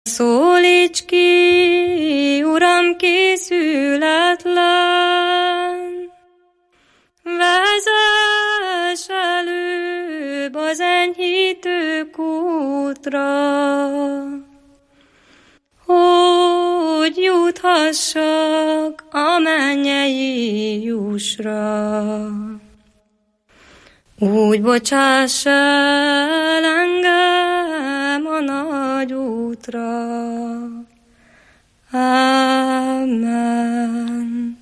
Szólíts ki, Uram, készületlen, vezess előbb az enyhítő kútra, hogy juthassak a mennyei jussra. Úgy bocsáss el engem a nagy útra. Amen.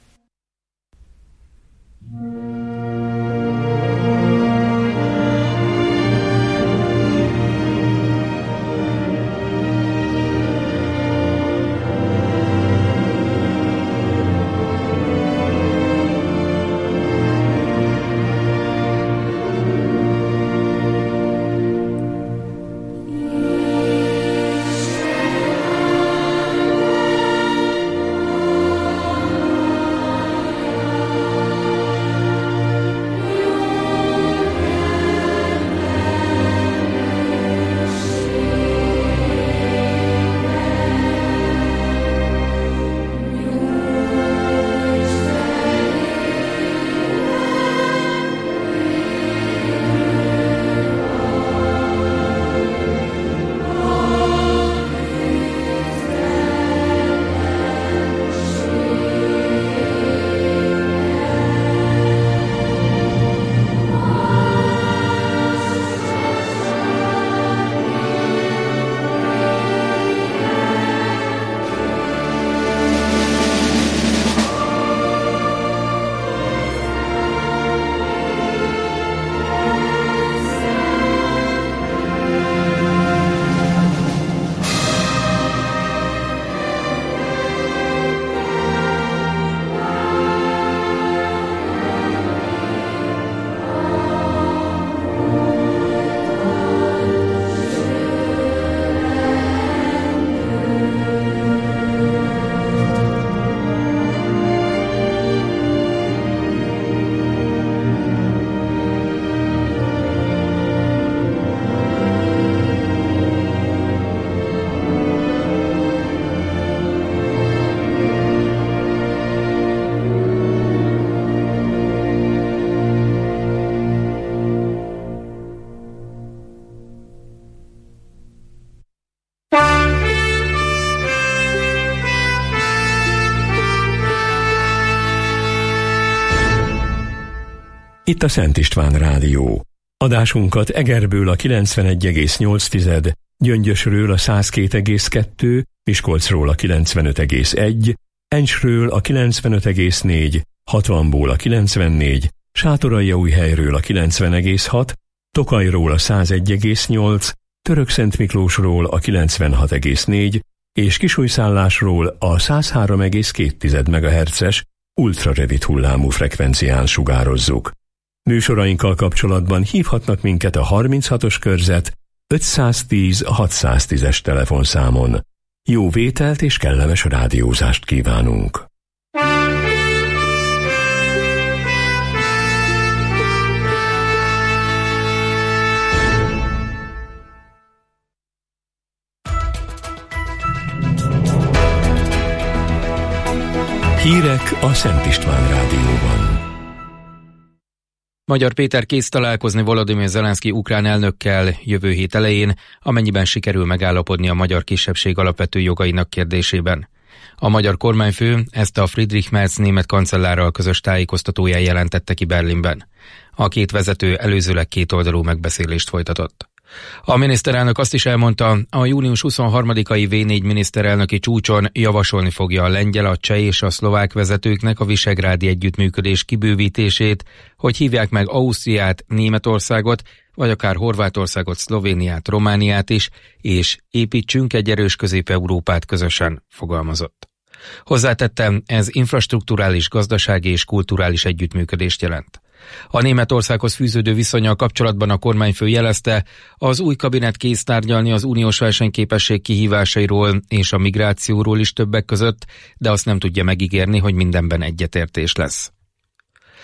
Itt a Szent István Rádió. Adásunkat Egerből a 91,8, Gyöngyösről a 102,2, Miskolcról a 95,1, Encsről a 95,4, Hatvanból a 94, Sátoraljaújhelyről a 90,6, Tokajról a 101,8, Törökszentmiklósról a 96,4 és Kisújszállásról a 103,2 MHz-es ultrarövid hullámú frekvencián sugározzuk. Műsorainkkal kapcsolatban hívhatnak minket a 36-os körzet 510 610-es telefonszámon. Jó vételt és kellemes rádiózást kívánunk! Hírek a Szent István Rádióban. Magyar Péter kész találkozni Volodymyr Zelenszky ukrán elnökkel jövő hét elején, amennyiben sikerül megállapodni a magyar kisebbség alapvető jogainak kérdésében. A magyar kormányfő ezt a Friedrich Merz német kancellárral közös tájékoztatóján jelentette ki Berlinben. A két vezető előzőleg kétoldalú megbeszélést folytatott. A miniszterelnök azt is elmondta, a június 23-ai V4 miniszterelnöki csúcson javasolni fogja a lengyel, a cseh és a szlovák vezetőknek a visegrádi együttműködés kibővítését, hogy hívják meg Ausztriát, Németországot, vagy akár Horvátországot, Szlovéniát, Romániát is, és építsünk egy erős Közép-Európát közösen, fogalmazott. Hozzátettem, ez infrastrukturális, gazdasági és kulturális együttműködést jelent. A Németországhoz fűződő viszonnyal kapcsolatban a kormányfő jelezte, az új kabinet kész tárgyalni az uniós versenyképesség kihívásairól és a migrációról is többek között, de azt nem tudja megígérni, hogy mindenben egyetértés lesz.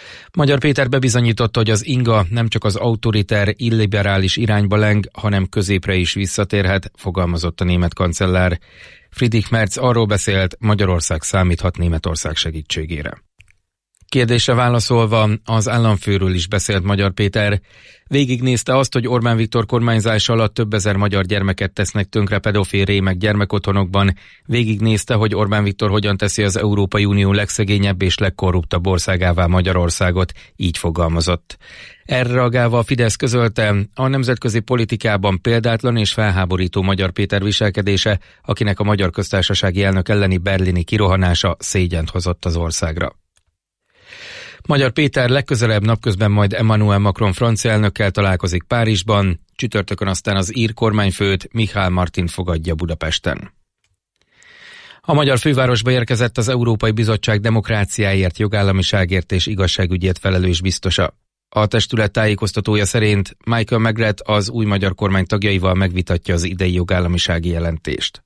Magyar Péter bebizonyította, hogy az inga nem csak az autoriter, illiberális irányba leng, hanem középre is visszatérhet, fogalmazott a német kancellár. Friedrich Merz arról beszélt, Magyarország számíthat Németország segítségére. Kérdésre válaszolva az államfőről is beszélt Magyar Péter. Végignézte azt, hogy Orbán Viktor kormányzása alatt több ezer magyar gyermeket tesznek tönkre pedofil rémek gyermekotthonokban. Végignézte, hogy Orbán Viktor hogyan teszi az Európai Unió legszegényebb és legkorruptabb országává Magyarországot, így fogalmazott. Erre reagálva a Fidesz közölte, a nemzetközi politikában példátlan és felháborító Magyar Péter viselkedése, akinek a Magyar Köztársasági elnök elleni berlini kirohanása szégyent hozott az országra. Magyar Péter legközelebb napközben majd Emmanuel Macron francia elnökkel találkozik Párizsban, csütörtökön aztán az ír kormányfőt, Michel Martin fogadja Budapesten. A magyar fővárosba érkezett az Európai Bizottság demokráciáért, jogállamiságért és igazságügyért felelős biztosa. A testület tájékoztatója szerint Michael Megret az új magyar kormány tagjaival megvitatja az idei jogállamisági jelentést.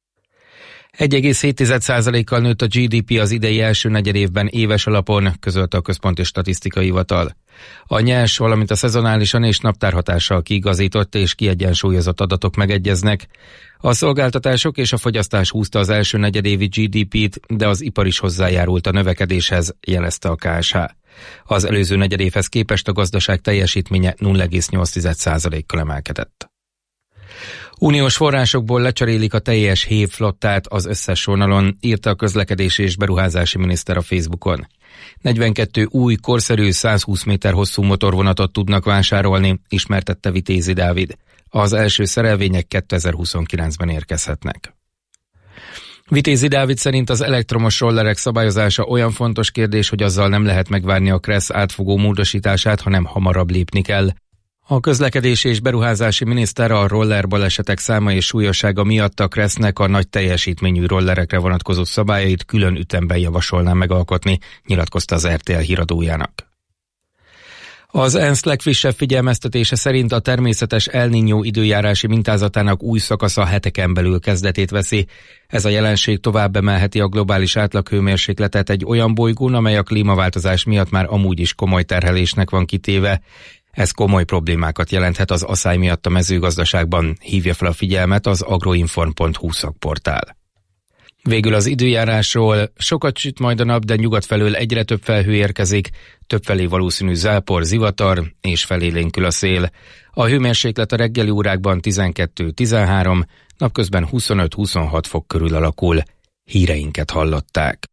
1,7%-kal nőtt a GDP az idei első negyedévben éves alapon, közölte a Központi Statisztikai Hivatal. A nyers, valamint a szezonálisan és naptárhatással kiigazított és kiegyensúlyozott adatok megegyeznek. A szolgáltatások és a fogyasztás húzta az első negyedévi GDP-t, de az ipar is hozzájárult a növekedéshez, jelezte a KSH. Az előző negyedévhez képest a gazdaság teljesítménye 0,8%-kal emelkedett. Uniós forrásokból lecserélik a teljes HÉV flottát az összes vonalon, írta a közlekedési és beruházási miniszter a Facebookon. 42 új, korszerű, 120 méter hosszú motorvonatot tudnak vásárolni, ismertette Vitézi Dávid. Az első szerelvények 2029-ben érkezhetnek. Vitézi Dávid szerint az elektromos rollerek szabályozása olyan fontos kérdés, hogy azzal nem lehet megvárni a KRESZ átfogó módosítását, hanem hamarabb lépni kell. A közlekedési és beruházási miniszter a roller balesetek száma és súlyossága miatt a KRESZ-nek a nagy teljesítményű rollerekre vonatkozó szabályait külön ütemben javasolná megalkotni, nyilatkozta az RTL híradójának. Az ENSZ legfrissebb figyelmeztetése szerint a természetes El Niño időjárási mintázatának új szakasza heteken belül kezdetét veszi. Ez a jelenség tovább emelheti a globális átlaghőmérsékletet egy olyan bolygón, amely a klímaváltozás miatt már amúgy is komoly terhelésnek van kitéve. Ez komoly problémákat jelenthet az aszály miatt a mezőgazdaságban, hívja fel a figyelmet az agroinform.hu szakportál. Végül az időjárásról: sokat süt majd a nap, de nyugat felől egyre több felhő érkezik, többfelé valószínű zápor, zivatar és felélénkül a szél. A hőmérséklet a reggeli órákban 12-13, napközben 25-26 fok körül alakul. Híreinket hallották.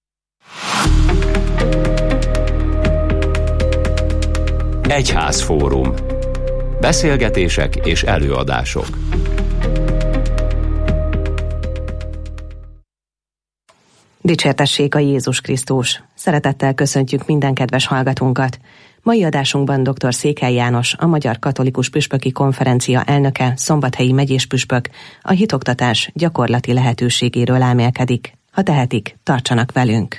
Egyházfórum. Beszélgetések és előadások. Dicsértessék a Jézus Krisztus! Szeretettel köszöntjük minden kedves hallgatónkat! Mai adásunkban dr. Székely János, a Magyar Katolikus Püspöki Konferencia elnöke, szombathelyi megyéspüspök, a hitoktatás gyakorlati lehetőségéről elmélkedik. Ha tehetik, tartsanak velünk!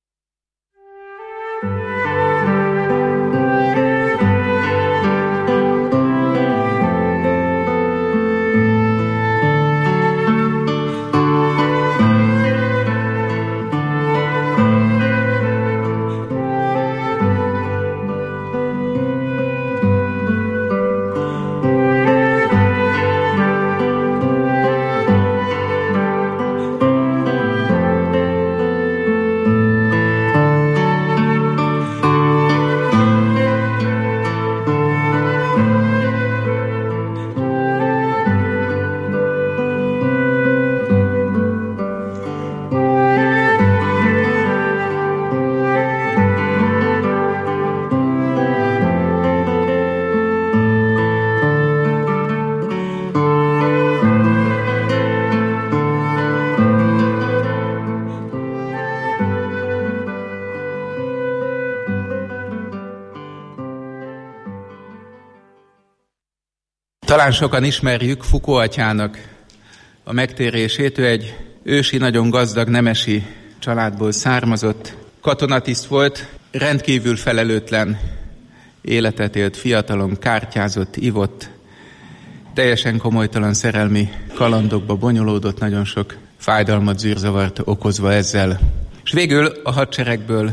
Talán sokan ismerjük Foucault atyának a megtérését. Ő egy ősi, nagyon gazdag nemesi családból származott, katonatiszt volt, rendkívül felelőtlen életet élt, fiatalon kártyázott, ivott, teljesen komolytalan szerelmi kalandokba bonyolódott, nagyon sok fájdalmat, zűrzavart okozva ezzel. És végül a hadseregből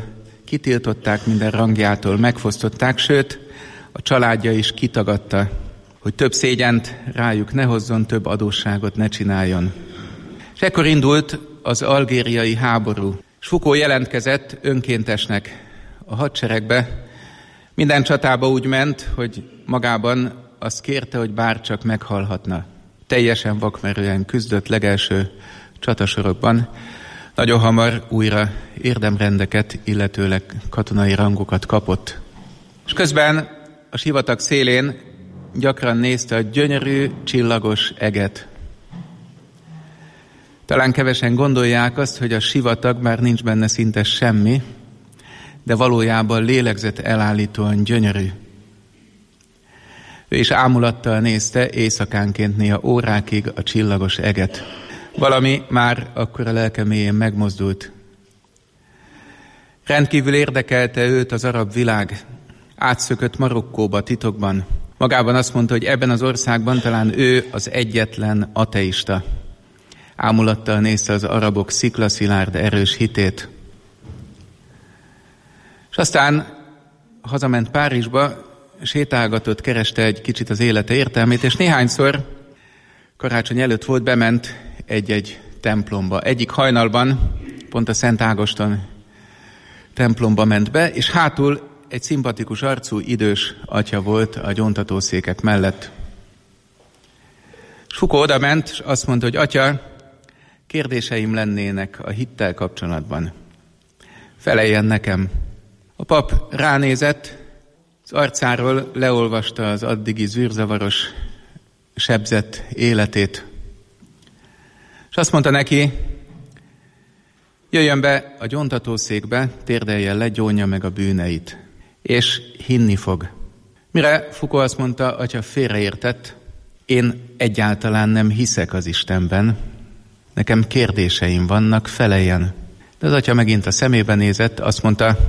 kitiltották, minden rangjától megfosztották, sőt, a családja is kitagadta, hogy több szégyent rájuk ne hozzon, több adósságot ne csináljon. És ekkor indult az algériai háború, és Foucault jelentkezett önkéntesnek a hadseregbe. Minden csatába úgy ment, hogy magában azt kérte, hogy bárcsak meghalhatna. Teljesen vakmerően küzdött legelső csatasorokban. Nagyon hamar újra érdemrendeket, illetőleg katonai rangokat kapott. És közben a sivatag szélén gyakran nézte a gyönyörű, csillagos eget. Talán kevesen gondolják azt, hogy a sivatag már nincs benne szinte semmi, de valójában lélegzet elállítóan gyönyörű. Ő is ámulattal nézte éjszakánként néha órákig a csillagos eget. Valami már akkor a lelke mélyén megmozdult. Rendkívül érdekelte őt az arab világ. Átszökött Marokkóba titokban. Magában azt mondta, hogy ebben az országban talán ő az egyetlen ateista. Ámulattal nézte az arabok sziklaszilárd erős hitét. És aztán hazament Párizsba, sétálgatott, kereste egy kicsit az élete értelmét, és néhányszor karácsony előtt volt, bement egy-egy templomba. Egyik hajnalban, pont a Szent Ágoston templomba ment be, és hátul egy szimpatikus arcú, idős atya volt a gyóntatószékek mellett. És Foucault oda ment, és azt mondta, hogy atya, kérdéseim lennének a hittel kapcsolatban. Feleljen nekem. A pap ránézett, az arcáról leolvasta az addigi zűrzavaros, sebzett életét. És azt mondta neki, jöjjön be a gyóntatószékbe, térdeljen le, gyónja meg a bűneit, és hinni fog. Mire Foucault azt mondta, atya, félreértett, én egyáltalán nem hiszek az Istenben, nekem kérdéseim vannak, feleljen. De az atya megint a szemébe nézett, azt mondta,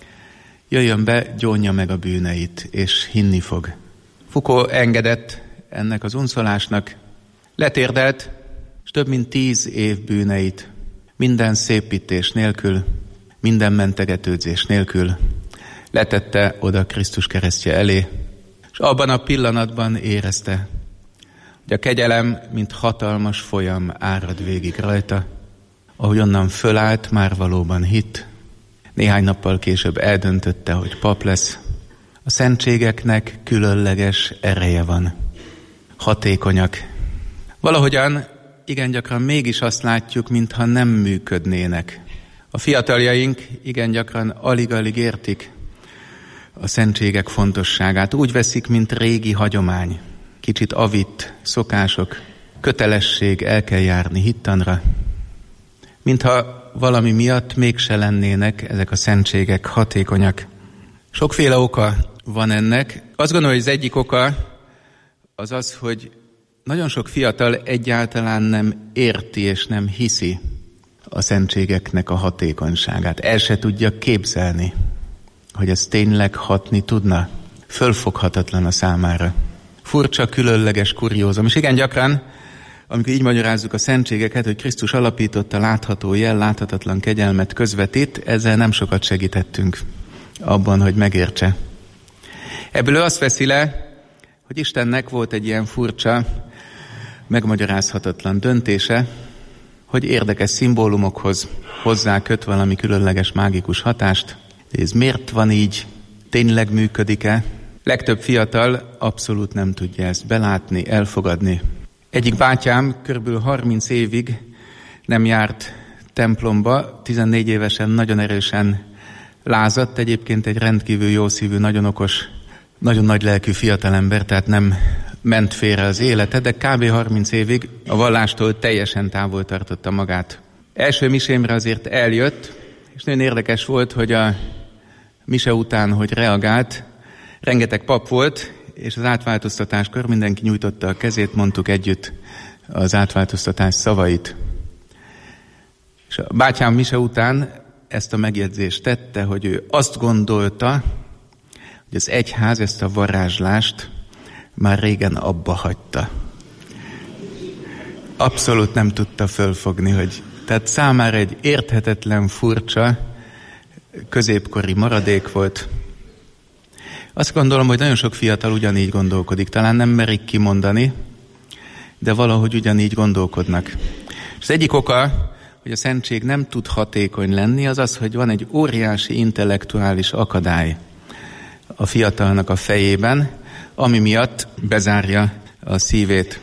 jöjjön be, gyónja meg a bűneit, és hinni fog. Foucault engedett ennek az unszolásnak, letérdelt, és több mint 10 év bűneit, minden szépítés nélkül, minden mentegetődzés nélkül letette oda Krisztus keresztje elé, és abban a pillanatban érezte, hogy a kegyelem, mint hatalmas folyam árad végig rajta, ahogy onnan fölállt, már valóban hitt. Néhány nappal később eldöntötte, hogy pap lesz. A szentségeknek különleges ereje van. Hatékonyak. Valahogyan igen gyakran mégis azt látjuk, mintha nem működnének. A fiataljaink igen gyakran alig-alig értik a szentségek fontosságát. Úgy veszik, mint régi hagyomány. Kicsit avitt szokások, kötelesség, el kell járni hittanra. Mintha valami miatt mégse lennének ezek a szentségek hatékonyak. Sokféle oka van ennek. Azt gondolom, hogy az egyik oka az az, hogy nagyon sok fiatal egyáltalán nem érti és nem hiszi a szentségeknek a hatékonyságát. El se tudja képzelni, hogy ez tényleg hatni tudna. Fölfoghatatlan a számára. Furcsa, különleges, kuriózum. És igen gyakran, amikor így magyarázzuk a szentségeket, hogy Krisztus alapította látható jel, láthatatlan kegyelmet közvetít, ezzel nem sokat segítettünk abban, hogy megértse. Ebből ő azt veszi le, hogy Istennek volt egy ilyen furcsa, megmagyarázhatatlan döntése, hogy érdekes szimbólumokhoz hozzá köt valami különleges, mágikus hatást. De ez miért van így? Tényleg működik-e? Legtöbb fiatal abszolút nem tudja ezt belátni, elfogadni. Egyik bátyám körülbelül 30 évig nem járt templomba, 14 évesen nagyon erősen lázadt, egyébként egy rendkívül jószívű, nagyon okos, nagyon nagy lelkű fiatalember, tehát nem ment félre az élete, de kb. 30 évig a vallástól teljesen távol tartotta magát. Első misémre azért eljött, és nagyon érdekes volt, hogy a mise után, hogy reagált, rengeteg pap volt, és az átváltoztatáskor mindenki nyújtotta a kezét, mondtuk együtt az átváltoztatás szavait. És a bátyám mise után ezt a megjegyzést tette, hogy ő azt gondolta, hogy az egyház ezt a varázslást már régen abba hagyta. Abszolút nem tudta fölfogni, hogy tehát számára egy érthetetlen, furcsa, középkori maradék volt. Azt gondolom, hogy nagyon sok fiatal ugyanígy gondolkodik. Talán nem merik kimondani, de valahogy ugyanígy gondolkodnak. És az egyik oka, hogy a szentség nem tud hatékony lenni, az az, hogy van egy óriási intellektuális akadály a fiatalnak a fejében, ami miatt bezárja a szívét.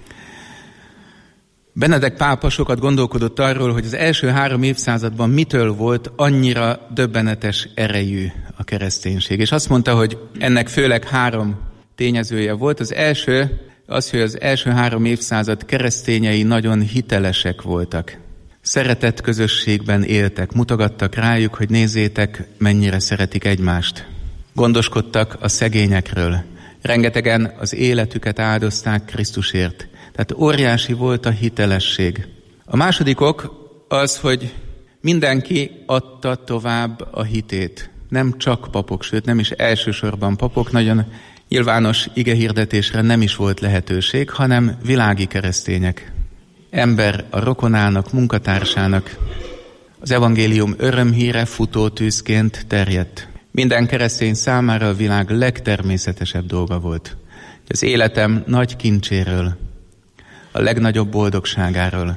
Benedek pápa sokat gondolkodott arról, hogy az első 3 évszázadban mitől volt annyira döbbenetes erejű a kereszténység. És azt mondta, hogy ennek főleg 3 tényezője volt. Az első az, hogy az első 3 évszázad keresztényei nagyon hitelesek voltak. Szeretett közösségben éltek, mutogattak rájuk, hogy nézzétek, mennyire szeretik egymást. Gondoskodtak a szegényekről. Rengetegen az életüket áldozták Krisztusért. Tehát óriási volt a hitelesség. A második ok az, hogy mindenki adta tovább a hitét. Nem csak papok, sőt nem is elsősorban papok, nagyon nyilvános igehirdetésre nem is volt lehetőség, hanem világi keresztények. Ember a rokonának, munkatársának. Az evangélium örömhíre futótűzként terjedt. Minden keresztény számára a világ legtermészetesebb dolga volt. Az életem nagy kincséről, a legnagyobb boldogságáról.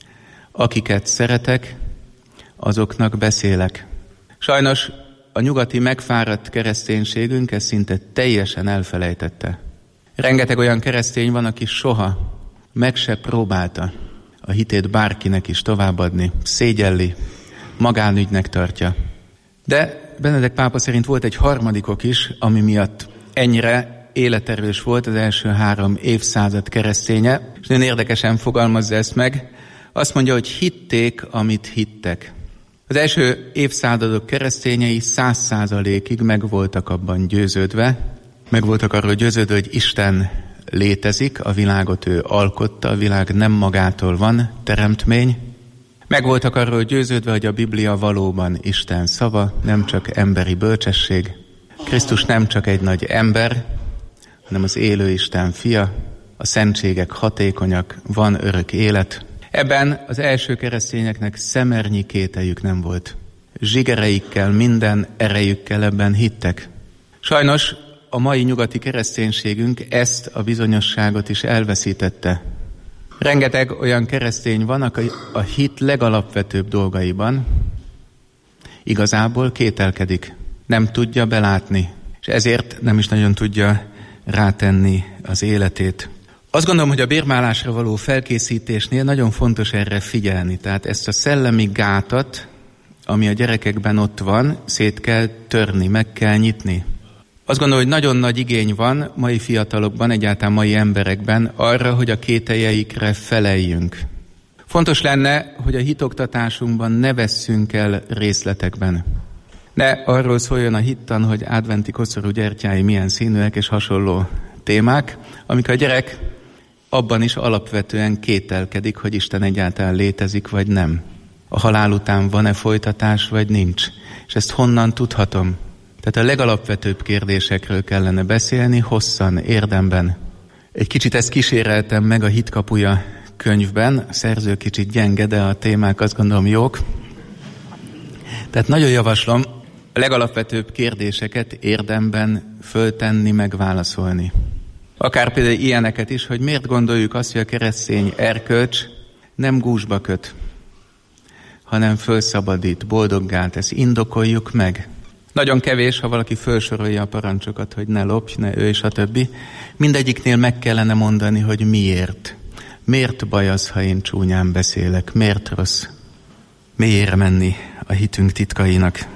Akiket szeretek, azoknak beszélek. Sajnos a nyugati megfáradt kereszténységünk ezt szinte teljesen elfelejtette. Rengeteg olyan keresztény van, aki soha meg se próbálta a hitét bárkinek is továbbadni, szégyelli, magánügynek tartja. De Benedek pápa szerint volt egy harmadikok is, ami miatt ennyire életerős volt az első 3 évszázad kereszténye, és nagyon érdekesen fogalmazza ezt meg. Azt mondja, hogy hitték, amit hittek. Az első évszázadok keresztényei 100%-ig meg voltak abban győződve, meg voltak arról győződve, hogy Isten létezik, a világot ő alkotta, a világ nem magától van, teremtmény. Meg voltak arról győződve, hogy a Biblia valóban Isten szava, nem csak emberi bölcsesség. Krisztus nem csak egy nagy ember, hanem az élő Isten fia, a szentségek hatékonyak, van örök élet. Ebben az első keresztényeknek szemernyi kételjük nem volt. Zsigereikkel, minden erejükkel ebben hittek. Sajnos a mai nyugati kereszténységünk ezt a bizonyosságot is elveszítette. Rengeteg olyan keresztény van, aki a hit legalapvetőbb dolgaiban igazából kételkedik, nem tudja belátni, és ezért nem is nagyon tudja rátenni az életét. Azt gondolom, hogy a bérmálásra való felkészítésnél nagyon fontos erre figyelni, tehát ezt a szellemi gátat, ami a gyerekekben ott van, szét kell törni, meg kell nyitni. Azt gondolom, hogy nagyon nagy igény van mai fiatalokban, egyáltalán mai emberekben arra, hogy a kételjeikre feleljünk. Fontos lenne, hogy a hitoktatásunkban ne vesszünk el részletekben. Ne arról szóljon a hittan, hogy adventi koszorú gyertyái milyen színűek és hasonló témák, amikor a gyerek abban is alapvetően kételkedik, hogy Isten egyáltalán létezik, vagy nem. A halál után van-e folytatás, vagy nincs. És ezt honnan tudhatom? Tehát a legalapvetőbb kérdésekről kellene beszélni, hosszan, érdemben. Egy kicsit ezt kíséreltem meg a Hitkapuja könyvben, a szerző kicsit gyenge, de a témák azt gondolom jók. Tehát nagyon javaslom a legalapvetőbb kérdéseket érdemben föltenni, megválaszolni. Akár például ilyeneket is, hogy miért gondoljuk azt, hogy a keresztény erkölcs nem gúzsba köt, hanem fölszabadít, boldoggá tesz, indokoljuk meg. Nagyon kevés, ha valaki felsorolja a parancsokat, hogy ne lopj, ne ölj, stb. Mindegyiknél meg kellene mondani, hogy miért. Miért baj az, ha én csúnyán beszélek? Miért rossz? Mélyére menni a hitünk titkainak.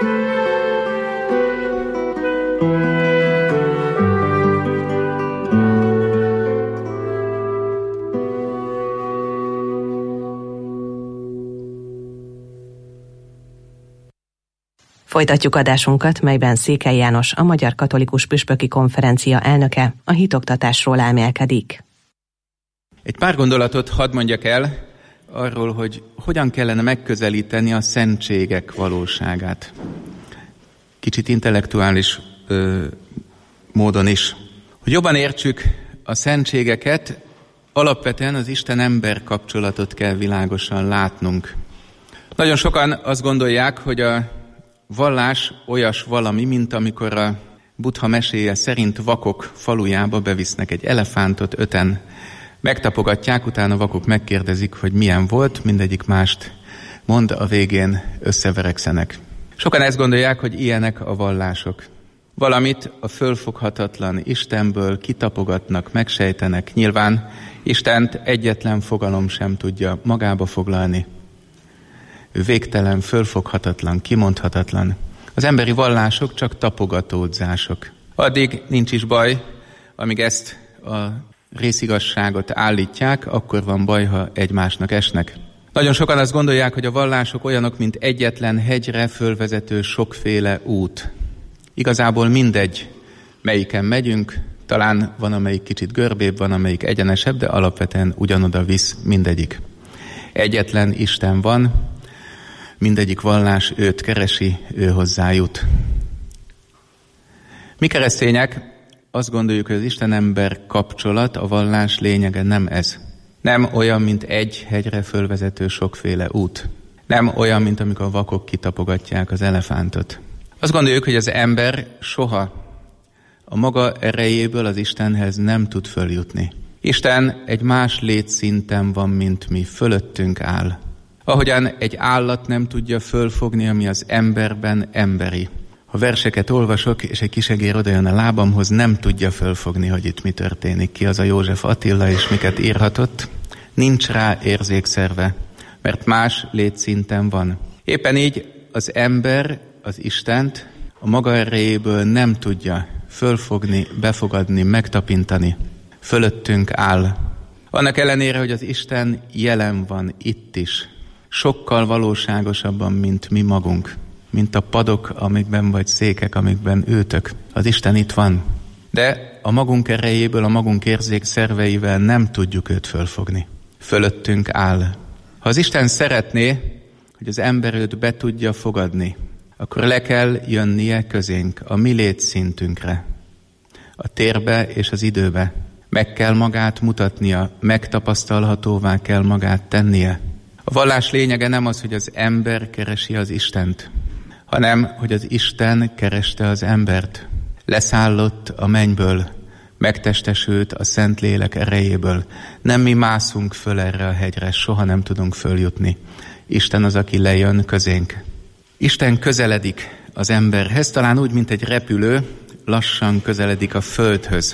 Folytatjuk adásunkat, melyben Székely János, a Magyar Katolikus Püspöki Konferencia elnöke a hitoktatásról elmélkedik. Egy pár gondolatot hadd mondjak el arról, hogy hogyan kellene megközelíteni a szentségek valóságát. Kicsit intellektuális módon is. Hogy jobban értsük a szentségeket, alapvetően az Isten-ember kapcsolatot kell világosan látnunk. Nagyon sokan azt gondolják, hogy a vallás olyas valami, mint amikor a Buddha meséje szerint vakok falujába bevisznek egy elefántot, 5-en megtapogatják, utána vakok megkérdezik, hogy milyen volt, mindegyik mást mond, a végén összeverekszenek. Sokan ezt gondolják, hogy ilyenek a vallások. Valamit a fölfoghatatlan Istenből kitapogatnak, megsejtenek. Nyilván Istent egyetlen fogalom sem tudja magába foglalni. Ő végtelen, fölfoghatatlan, kimondhatatlan. Az emberi vallások csak tapogatódzások. Addig nincs is baj, amíg ezt a részigazságot állítják, akkor van baj, ha egymásnak esnek. Nagyon sokan azt gondolják, hogy a vallások olyanok, mint egyetlen hegyre fölvezető sokféle út. Igazából mindegy, melyiken megyünk, talán van, amelyik kicsit görbébb, van, amelyik egyenesebb, de alapvetően ugyanoda visz mindegyik. Egyetlen Isten van, mindegyik vallás őt keresi, ő hozzájut. Mi keresztények azt gondoljuk, hogy az Isten-ember kapcsolat, a vallás lényege nem ez. Nem olyan, mint egy hegyre fölvezető sokféle út. Nem olyan, mint amikor a vakok kitapogatják az elefántot. Azt gondoljuk, hogy az ember soha a maga erejéből az Istenhez nem tud följutni. Isten egy más létszinten van, mint mi, fölöttünk áll. Ahogyan egy állat nem tudja fölfogni, ami az emberben emberi. Ha verseket olvasok, és egy kisegér odajön a lábamhoz, nem tudja fölfogni, hogy itt mi történik. Ki az a József Attila, és miket írhatott. Nincs rá érzékszerve, mert más létszinten van. Éppen így az ember az Istent a maga erejéből nem tudja fölfogni, befogadni, megtapintani. Fölöttünk áll. Annak ellenére, hogy az Isten jelen van itt is. Sokkal valóságosabban, mint mi magunk. Mint a padok, amikben vagy székek, amikben ültök. Az Isten itt van. De a magunk erejéből, a magunk érzékszerveivel nem tudjuk őt fölfogni. Fölöttünk áll. Ha az Isten szeretné, hogy az ember őt be tudja fogadni, akkor le kell jönnie közénk, a mi létszintünkre, a térbe és az időbe. Meg kell magát mutatnia, megtapasztalhatóvá kell magát tennie. A vallás lényege nem az, hogy az ember keresi az Istent, hanem, hogy az Isten kereste az embert. Leszállott a mennyből, megtestesült a Szentlélek erejéből. Nem mi mászunk föl erre a hegyre, soha nem tudunk följutni. Isten az, aki lejön közénk. Isten közeledik az emberhez, talán úgy, mint egy repülő, lassan közeledik a földhöz.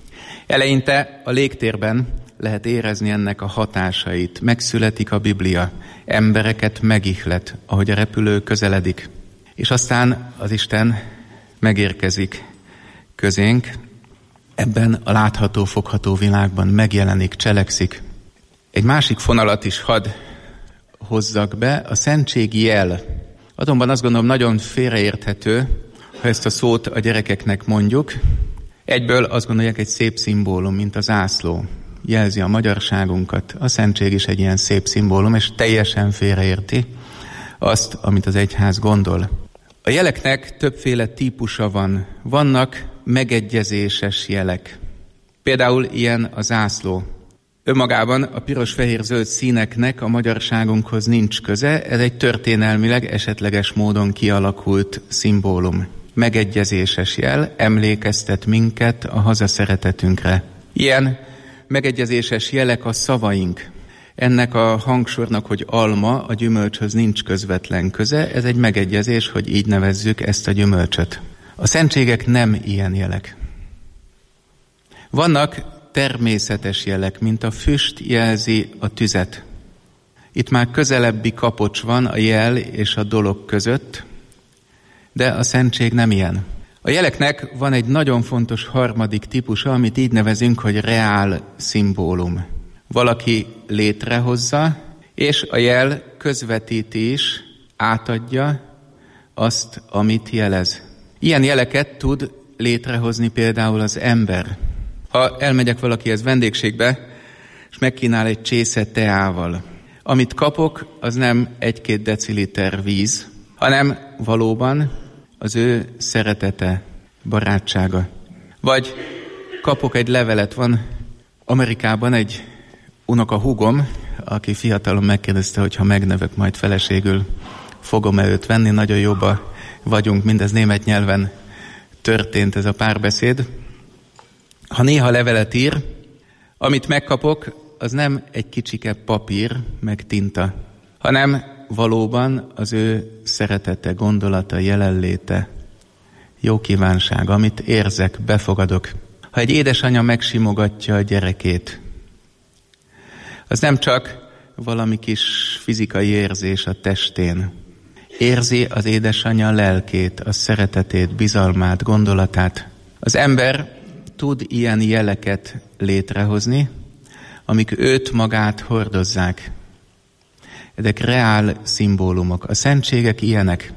Eleinte a légtérben lehet érezni ennek a hatásait. Megszületik a Biblia, embereket megihlet, ahogy a repülő közeledik. És aztán az Isten megérkezik közénk, ebben a látható, fogható világban megjelenik, cselekszik. Egy másik fonalat is hadd hozzak be, a szentségi jel. Azonban azt gondolom nagyon félreérthető, ha ezt a szót a gyerekeknek mondjuk. Egyből azt gondolják, egy szép szimbólum, mint a zászló. Jelzi a magyarságunkat. A szentség is egy ilyen szép szimbólum, és teljesen félreérti azt, amit az egyház gondol. A jeleknek többféle típusa van. Vannak megegyezéses jelek. Például ilyen a zászló. Önmagában a piros-fehér-zöld színeknek a magyarságunkhoz nincs köze, ez egy történelmileg esetleges módon kialakult szimbólum. Megegyezéses jel, emlékeztet minket a hazaszeretetünkre. Ilyen megegyezéses jelek a szavaink. Ennek a hangsornak, hogy alma, a gyümölcshöz nincs közvetlen köze, ez egy megegyezés, hogy így nevezzük ezt a gyümölcsöt. A szentségek nem ilyen jelek. Vannak természetes jelek, mint a füst jelzi a tüzet. Itt már közelebbi kapocs van a jel és a dolog között. De a szentség nem ilyen. A jeleknek van egy nagyon fontos harmadik típusa, amit így nevezünk, hogy reál szimbólum. Valaki létrehozza, és a jel közvetíti is, átadja azt, amit jelez. Ilyen jeleket tud létrehozni például az ember. Ha elmegyek valakihez vendégségbe, és megkínál egy csésze teával, amit kapok, az nem 1-2 deciliter víz, hanem valóban az ő szeretete, barátsága. Vagy kapok egy levelet, van Amerikában egy unokahúgom, aki fiatalon megkérdezte, hogy ha megnövök majd feleségül, fogom-e őt venni, nagyon jobban vagyunk, mindez német nyelven történt ez a párbeszéd. Ha néha levelet ír, amit megkapok, az nem egy kicsike papír, meg tinta, hanem valóban az ő szeretete, gondolata, jelenléte, jó kívánsága, amit érzek, befogadok. Ha egy édesanya megsimogatja a gyerekét, az nem csak valami kis fizikai érzés a testén. Érzi az édesanya lelkét, a szeretetét, bizalmát, gondolatát. Az ember tud ilyen jeleket létrehozni, amik őt magát hordozzák. Ezek reál szimbólumok. A szentségek ilyenek.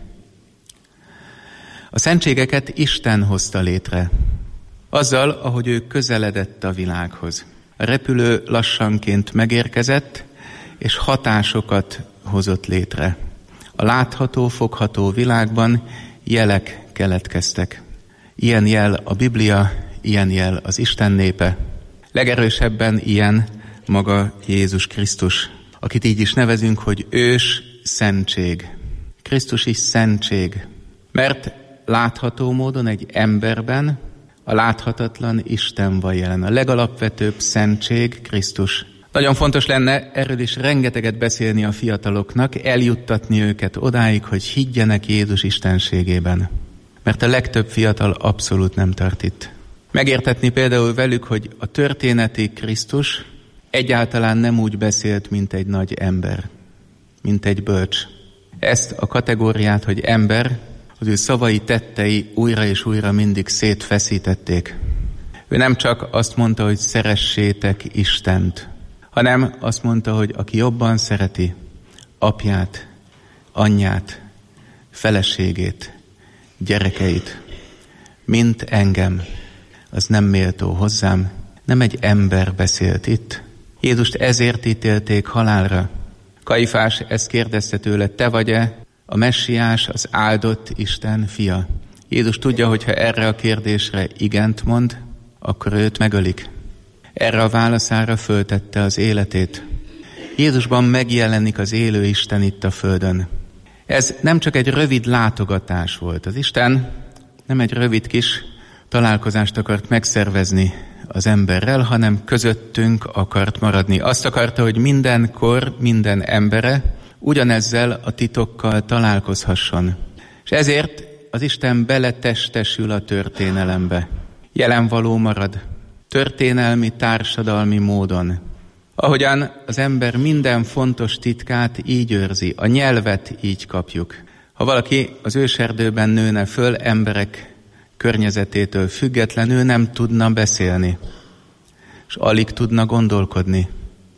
A szentségeket Isten hozta létre. Azzal, ahogy ő közeledett a világhoz. A repülő lassanként megérkezett, és hatásokat hozott létre. A látható, fogható világban jelek keletkeztek. Ilyen jel a Biblia, ilyen jel az Isten népe. Legerősebben ilyen maga Jézus Krisztus, akit így is nevezünk, hogy ős szentség. Krisztus is szentség, mert látható módon egy emberben a láthatatlan Isten van jelen. A legalapvetőbb szentség Krisztus. Nagyon fontos lenne erről is rengeteget beszélni a fiataloknak, eljuttatni őket odáig, hogy higgyenek Jézus istenségében. Mert a legtöbb fiatal abszolút nem tart itt. Megértetni például velük, hogy a történeti Krisztus egyáltalán nem úgy beszélt, mint egy nagy ember, mint egy bölcs. Ezt a kategóriát, hogy ember, az ő szavai, tettei újra és újra mindig szétfeszítették. Ő nem csak azt mondta, hogy szeressétek Istent, hanem azt mondta, hogy aki jobban szereti apját, anyját, feleségét, gyerekeit, mint engem, az nem méltó hozzám. Nem egy ember beszélt itt. Jézust ezért ítélték halálra. Kajfás ezt kérdezte tőle, te vagy-e a messiás, az áldott Isten fia? Jézus tudja, hogy ha erre a kérdésre igent mond, akkor őt megölik. Erre a válaszára föltette az életét. Jézusban megjelenik az élő Isten itt a földön. Ez nem csak egy rövid látogatás volt. Az Isten nem egy rövid kis találkozást akart megszervezni az emberrel, hanem közöttünk akart maradni. Azt akarta, hogy mindenkor, minden embere ugyanezzel a titokkal találkozhasson. És ezért az Isten beletestesül a történelembe. Jelenvaló marad. Történelmi, társadalmi módon. Ahogyan az ember minden fontos titkát így őrzi, a nyelvet így kapjuk. Ha valaki az őserdőben nőne föl, emberek környezetétől függetlenül nem tudna beszélni, és alig tudna gondolkodni.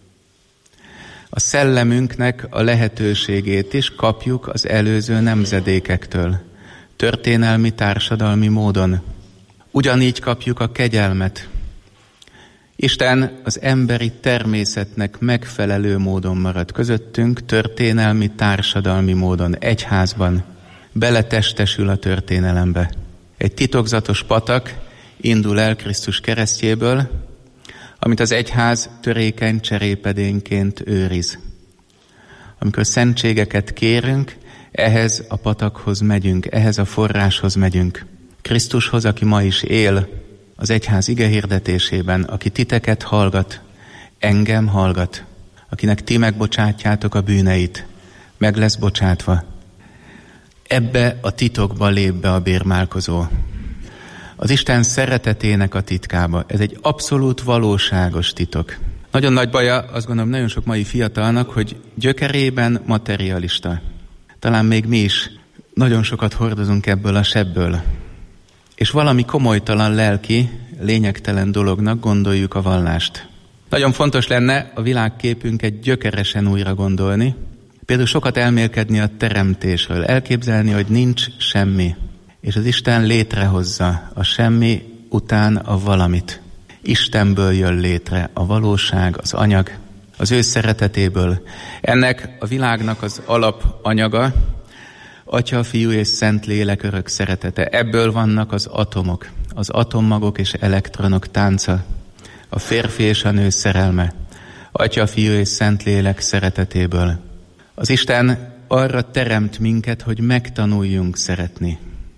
A szellemünknek a lehetőségét is kapjuk az előző nemzedékektől, történelmi, társadalmi módon. Ugyanígy kapjuk a kegyelmet. Isten az emberi természetnek megfelelő módon marad közöttünk, történelmi, társadalmi módon, egyházban, beletestesül a történelembe. Egy titokzatos patak indul el Krisztus keresztjéből, amit az egyház törékeny cserépedénként őriz. Amikor szentségeket kérünk, ehhez a patakhoz megyünk, ehhez a forráshoz megyünk. Krisztushoz, aki ma is él az egyház igehirdetésében, aki titeket hallgat, engem hallgat, akinek ti megbocsátjátok a bűneit, meg lesz bocsátva. Ebbe a titokba lép be a bérmálkozó. Az Isten szeretetének a titkába. Ez egy abszolút valóságos titok. Nagyon nagy baja, azt gondolom, nagyon sok mai fiatalnak, hogy gyökerében materialista. Talán még mi is nagyon sokat hordozunk ebből a sebből. És valami komolytalan lelki, lényegtelen dolognak gondoljuk a vallást. Nagyon fontos lenne a világképünket gyökeresen újra gondolni, például sokat elmélkedni a teremtésről, elképzelni, hogy nincs semmi, és az Isten létrehozza a semmi után a valamit. Istenből jön létre a valóság, az anyag, az ő szeretetéből. Ennek a világnak az alapanyaga, Atya, Fiú és Szentlélek örök szeretete. Ebből vannak az atomok, az atommagok és elektronok tánca, a férfi és a nő szerelme, Atya, Fiú és Szentlélek szeretetéből. Az Isten arra teremt minket, hogy megtanuljunk szeretni.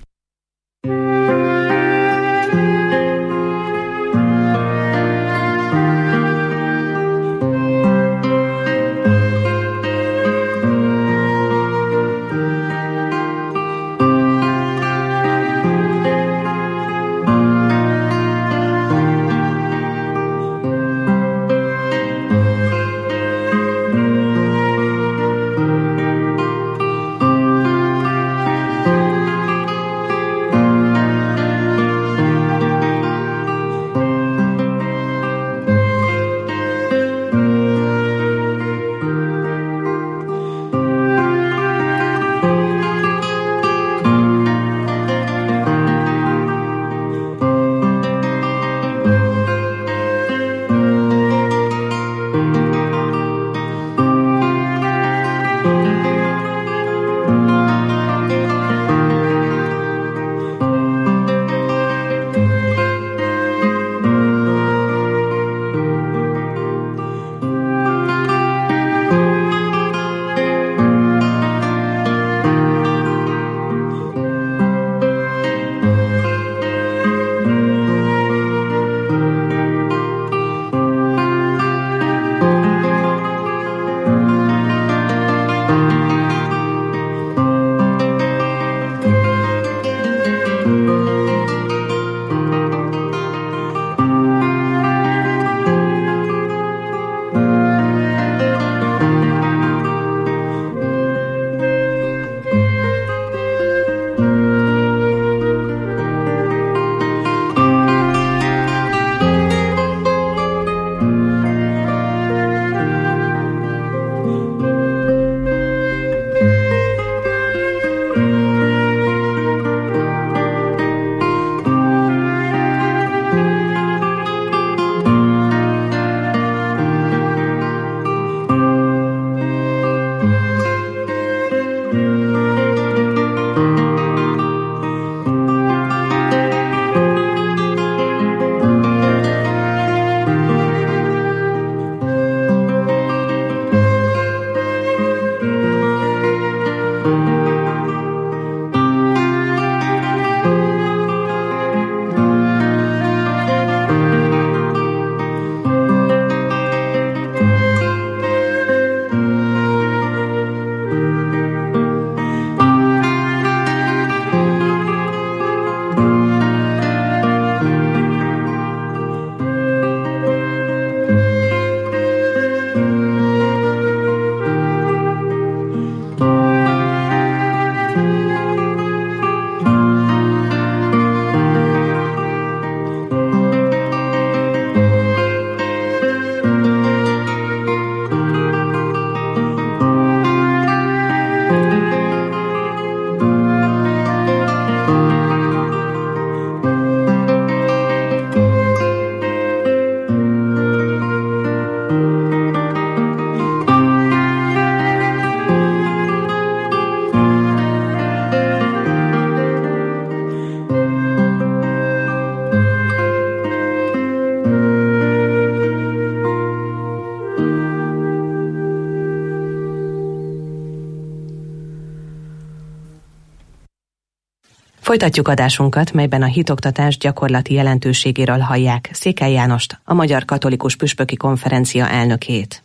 Folytatjuk adásunkat, melyben a hitoktatás gyakorlati jelentőségéről hallják Székely Jánost, a Magyar Katolikus Püspöki Konferencia elnökét.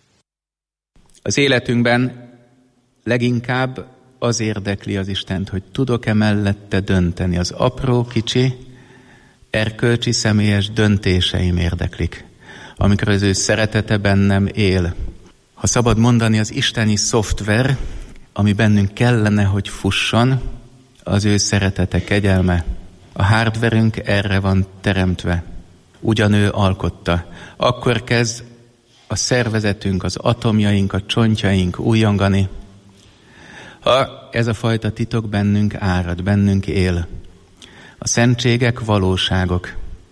Az életünkben leginkább az érdekli az Istent, hogy tudok-e mellette dönteni. Az apró, kicsi, erkölcsi, személyes döntéseim érdeklik, amikor az ő szeretete bennem él. Ha szabad mondani, az isteni szoftver, ami bennünk kellene, hogy fusson, az ő szeretete, kegyelme. A hardverünk erre van teremtve. Ugyan ő alkotta. Akkor kezd a szervezetünk, az atomjaink, a csontjaink újongani. Ha ez a fajta titok bennünk árad, bennünk él. A szentségek valóságok.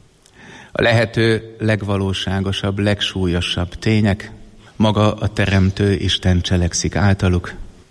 A lehető legvalóságosabb, legsúlyosabb tények. Maga a Teremtő Isten cselekszik általuk.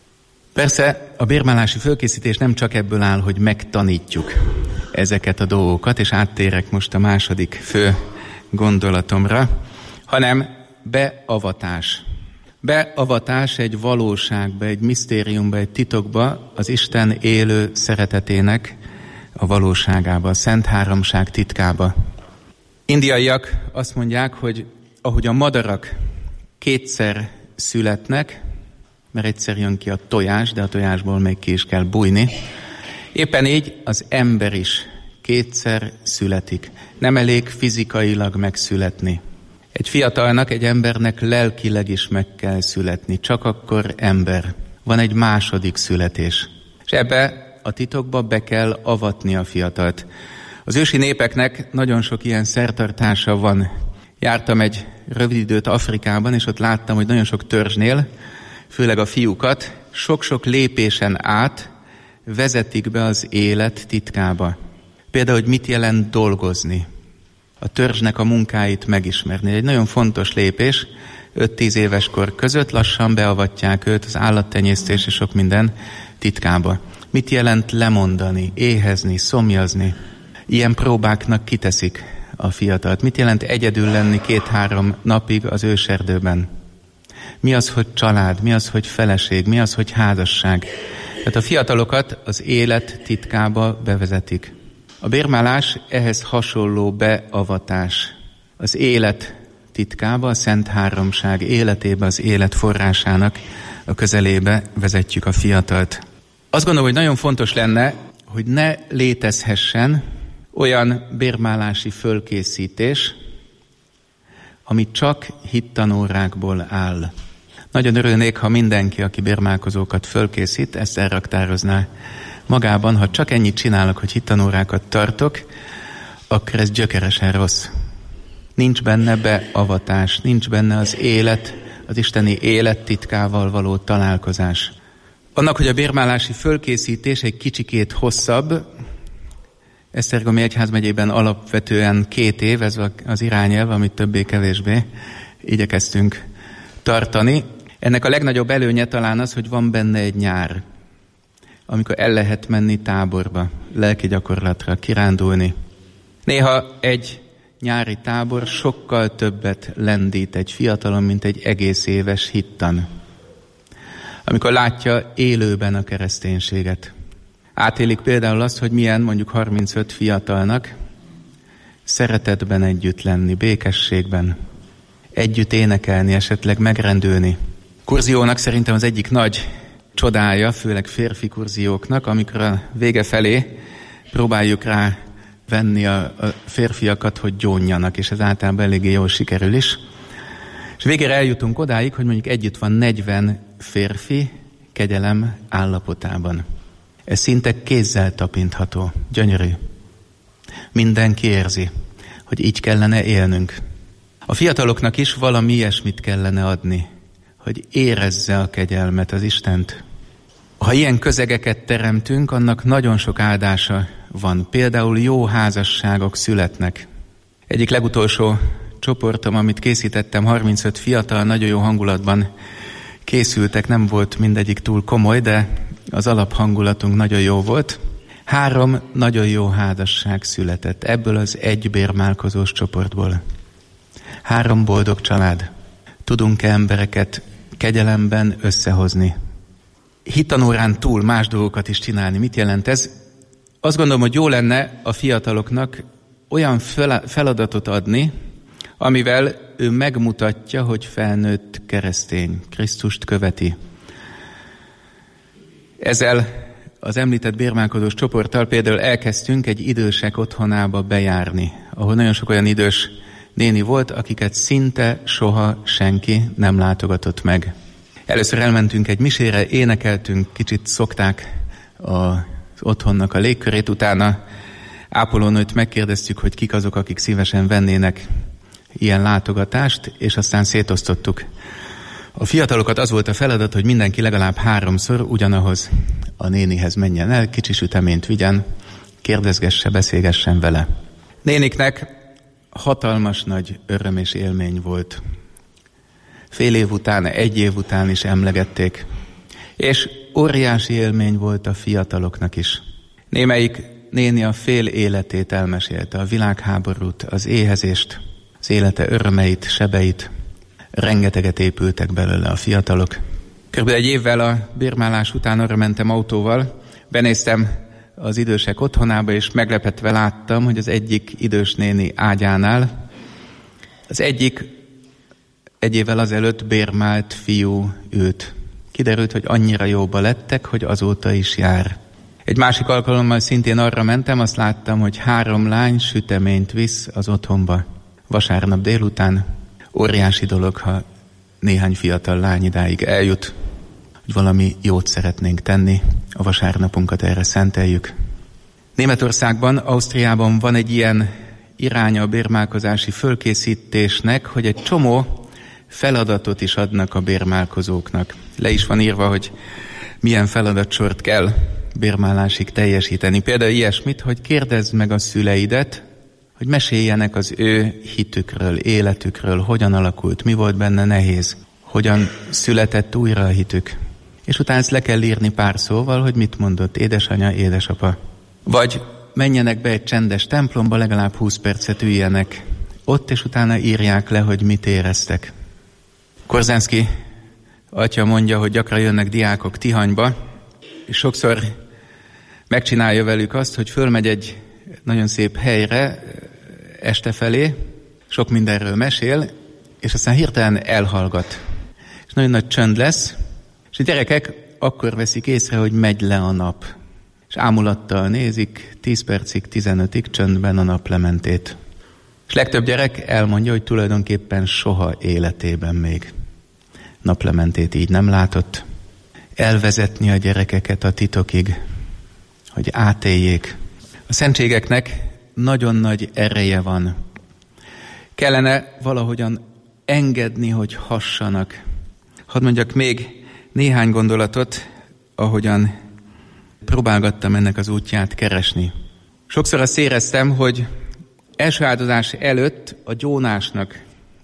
Persze a bérmálási fölkészítés nem csak ebből áll, hogy megtanítjuk ezeket a dolgokat, és áttérek most a második fő gondolatomra, hanem beavatás. Beavatás egy valóságba, egy misztériumba, egy titokba, az Isten élő szeretetének a valóságába, a Szent Háromság titkába. Indiaiak azt mondják, hogy ahogy a madarak kétszer születnek, mert egyszer jön ki a tojás, de a tojásból még ki is kell bújni, éppen így az ember is kétszer születik. Nem elég fizikailag megszületni. Egy fiatalnak, egy embernek lelkileg is meg kell születni, csak akkor ember. Van egy második születés. És ebbe a titokba be kell avatni a fiatalt. Az ősi népeknek nagyon sok ilyen szertartása van. Jártam egy rövid időt Afrikában, és ott láttam, hogy nagyon sok törzsnél, főleg a fiúkat, sok-sok lépésen át vezetik be az élet titkába. Például, hogy mit jelent dolgozni. A törzsnek a munkáit megismerni. Egy nagyon fontos lépés, 5-10 éves kor között lassan beavatják őt az állattenyésztés és sok minden titkába. Mit jelent lemondani, éhezni, szomjazni? Ilyen próbáknak kiteszik a fiatalt. Mit jelent egyedül lenni 2-3 napig az őserdőben? Mi az, hogy család? Mi az, hogy feleség? Mi az, hogy házasság? Tehát a fiatalokat az élet titkába bevezetik. A bérmálás ehhez hasonló beavatás. Az élet titkába, a Szent Háromság életébe, az élet forrásának a közelébe vezetjük a fiatalt. Azt gondolom, hogy nagyon fontos lenne, hogy ne létezhessen olyan bérmálási fölkészítés, ami csak hittanórákból áll. Nagyon örülnék, ha mindenki, aki bérmálkozókat fölkészít, ezt elraktározná magában. Ha csak ennyit csinálok, hogy hittanórákat tartok, akkor ez gyökeresen rossz. Nincs benne beavatás, nincs benne az élet, az isteni élet titkával való találkozás. Annak, hogy a bérmálási fölkészítés egy kicsikét hosszabb, Esztergomi Egyházmegyében alapvetően 2 év, ez az irányelv, amit többé-kevésbé igyekeztünk tartani. Ennek a legnagyobb előnye talán az, hogy van benne egy nyár, amikor el lehet menni táborba, lelki gyakorlatra, kirándulni. Néha egy nyári tábor sokkal többet lendít egy fiatalon, mint egy egész éves hittan. Amikor látja élőben a kereszténységet. Átélik például azt, hogy milyen mondjuk 35 fiatalnak szeretetben együtt lenni, békességben, együtt énekelni, esetleg megrendülni. Kurziónak szerintem az egyik nagy csodája, főleg férfi kurzióknak, amikor a vége felé próbáljuk rá venni a férfiakat, hogy gyónjanak, és ez általában eléggé jól sikerül is. És végére eljutunk odáig, hogy mondjuk együtt van 40 férfi kegyelem állapotában. Ez szinte kézzel tapintható, gyönyörű. Mindenki érzi, hogy így kellene élnünk. A fiataloknak is valami ilyesmit kellene adni, hogy érezze a kegyelmet, az Istent. Ha ilyen közegeket teremtünk, annak nagyon sok áldása van. Például jó házasságok születnek. Egyik legutolsó csoportom, amit készítettem, 35 fiatal, nagyon jó hangulatban készültek, nem volt mindegyik túl komoly, de az alaphangulatunk nagyon jó volt. 3 nagyon jó házasság született ebből az egy bérmálkozós csoportból. 3 boldog család. Tudunk-e embereket kegyelemben összehozni? Hittanórán túl más dolgokat is csinálni. Mit jelent ez? Azt gondolom, hogy jó lenne a fiataloknak olyan feladatot adni, amivel ő megmutatja, hogy felnőtt keresztény, Krisztust követi. Ezzel az említett bérmálkozós csoporttal például elkezdtünk egy idősek otthonába bejárni, ahol nagyon sok olyan idős néni volt, akiket szinte soha senki nem látogatott meg. Először elmentünk egy misére, énekeltünk, kicsit szokták a otthonnak a légkörét. Utána ápolónőt megkérdeztük, hogy kik azok, akik szívesen vennének ilyen látogatást, és aztán szétosztottuk. A fiatalokat. Az volt a feladat, hogy mindenki legalább 3-szor ugyanahoz a nénihez menjen el, kicsi süteményt vigyen, kérdezgesse, beszélgessen vele. Néniknek hatalmas nagy öröm és élmény volt. Fél év után, 1 év után is emlegették. És óriási élmény volt a fiataloknak is. Némelyik néni a fél életét elmesélte, a világháborút, az éhezést, az élete örömeit, sebeit. Rengeteget épültek belőle a fiatalok. Körülbelül 1 évvel a bérmálás után arra mentem autóval, benéztem az idősek otthonába, és meglepetve láttam, hogy az egyik idős néni ágyánál az egyik 1 évvel azelőtt bérmált fiú ült. Kiderült, hogy annyira jóba lettek, hogy azóta is jár. Egy másik alkalommal szintén arra mentem, azt láttam, hogy 3 lány süteményt visz az otthonba. Vasárnap délután. Óriási dolog, ha néhány fiatal lány idáig eljut, hogy valami jót szeretnénk tenni, a vasárnapunkat erre szenteljük. Németországban, Ausztriában van egy ilyen iránya a bérmálkozási fölkészítésnek, hogy egy csomó feladatot is adnak a bérmálkozóknak. Le is van írva, hogy milyen feladatsort kell bérmálásig teljesíteni. Például ilyesmit, hogy kérdezd meg a szüleidet, hogy meséljenek az ő hitükről, életükről, hogyan alakult, mi volt benne nehéz, hogyan született újra a hitük. És utána ezt le kell írni pár szóval, hogy mit mondott édesanya, édesapa. Vagy menjenek be egy csendes templomba, legalább 20 percet üljenek ott, és utána írják le, hogy mit éreztek. Korzánszky atya mondja, hogy gyakran jönnek diákok Tihanyba, és sokszor megcsinálja velük azt, hogy fölmegy egy nagyon szép helyre este felé, sok mindenről mesél, és aztán hirtelen elhallgat. És nagyon nagy csönd lesz, és a gyerekek akkor veszik észre, hogy megy le a nap. És ámulattal nézik 10 percig, 15-ig csöndben a naplementét. És legtöbb gyerek elmondja, hogy tulajdonképpen soha életében még naplementét így nem látott. Elvezetni a gyerekeket a titokig, hogy átéljék. A szentségeknek nagyon nagy ereje van. Kellene valahogyan engedni, hogy hassanak. Hadd mondjak még néhány gondolatot, ahogyan próbálgattam ennek az útját keresni. Sokszor azt éreztem, hogy első áldozás előtt a gyónásnak